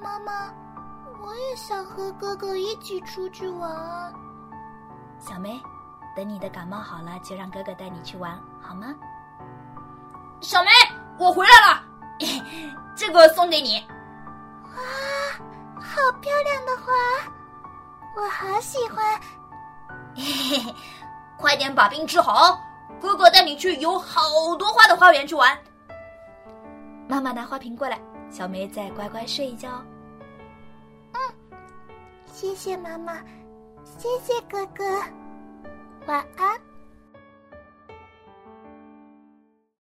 妈妈，我也想和哥哥一起出去玩。 小梅，等你的感冒好了，就让哥哥带你去玩，好吗？ 小梅，我回来了，这个送给你。 哇，好漂亮的花，我好喜欢。 快点把病治好，哥哥带你去有好多花的花园去玩。 妈妈拿花瓶过来，小梅再乖乖睡一觉。 谢谢妈妈，谢谢哥哥，晚安。